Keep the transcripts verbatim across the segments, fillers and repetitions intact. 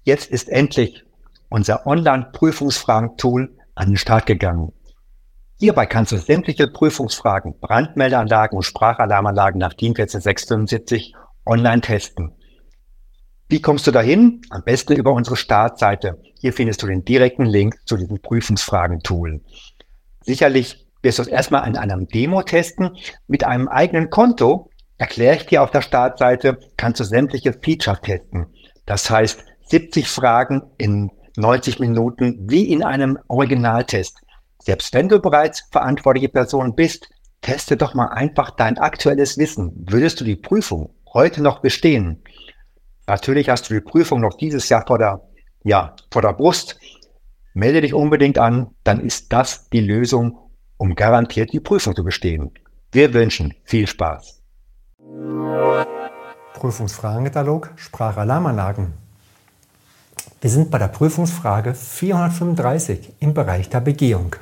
Jetzt ist endlich unser Online-Prüfungsfragen-Tool an den Start gegangen. Hierbei kannst du sämtliche Prüfungsfragen, Brandmeldeanlagen und Sprachalarmanlagen nach DIN vierzehn sechs fünfundsiebzig online testen. Wie kommst du dahin? Am besten über unsere Startseite. Hier findest du den direkten Link zu diesem Prüfungsfragen-Tool. Sicherlich wirst du es erstmal in einem Demo testen. Mit einem eigenen Konto, erkläre ich dir auf der Startseite, kannst du sämtliche Features testen. Das heißt, siebzig Fragen in neunzig Minuten wie in einem Originaltest. Selbst wenn du bereits verantwortliche Person bist, teste doch mal einfach dein aktuelles Wissen. Würdest du die Prüfung heute noch bestehen? Natürlich hast du die Prüfung noch dieses Jahr vor der, ja, vor der Brust. Melde dich unbedingt an, dann ist das die Lösung, um garantiert die Prüfung zu bestehen. Wir wünschen viel Spaß. Prüfungsfragenkatalog Sprachalarmanlagen. Wir sind bei der Prüfungsfrage vierhundertfünfunddreißig im Bereich der Begehung.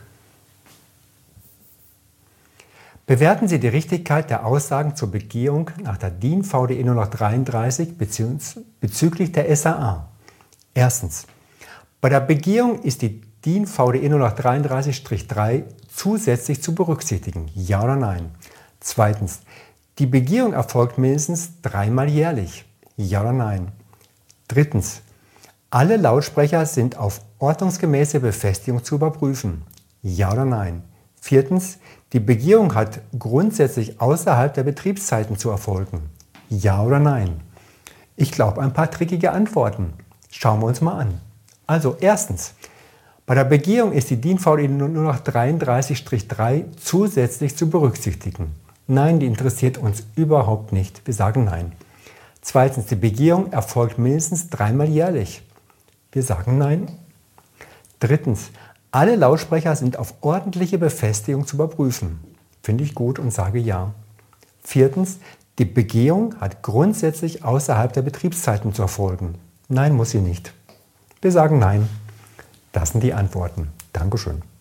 Bewerten Sie die Richtigkeit der Aussagen zur Begehung nach der DIN V D E null dreiunddreißig bezüglich der S A A. Erstens. Bei der Begehung ist die DIN V D E null dreiunddreißig drei zusätzlich zu berücksichtigen. Ja oder nein? Zweitens. Die Begehung erfolgt mindestens dreimal jährlich. Ja oder nein? Drittens. Alle Lautsprecher sind auf ordnungsgemäße Befestigung zu überprüfen. Ja oder nein? Viertens. Die Begehung hat grundsätzlich außerhalb der Betriebszeiten zu erfolgen. Ja oder nein? Ich glaube, ein paar trickige Antworten. Schauen wir uns mal an. Also erstens. Bei der Begehung ist die DIN V D E null dreiunddreißig drei zusätzlich zu berücksichtigen. Nein, die interessiert uns überhaupt nicht. Wir sagen nein. Zweitens, die Begehung erfolgt mindestens dreimal jährlich. Wir sagen nein. Drittens, alle Lautsprecher sind auf ordentliche Befestigung zu überprüfen. Finde ich gut und sage ja. Viertens, die Begehung hat grundsätzlich außerhalb der Betriebszeiten zu erfolgen. Nein, muss sie nicht. Wir sagen nein. Das sind die Antworten. Dankeschön.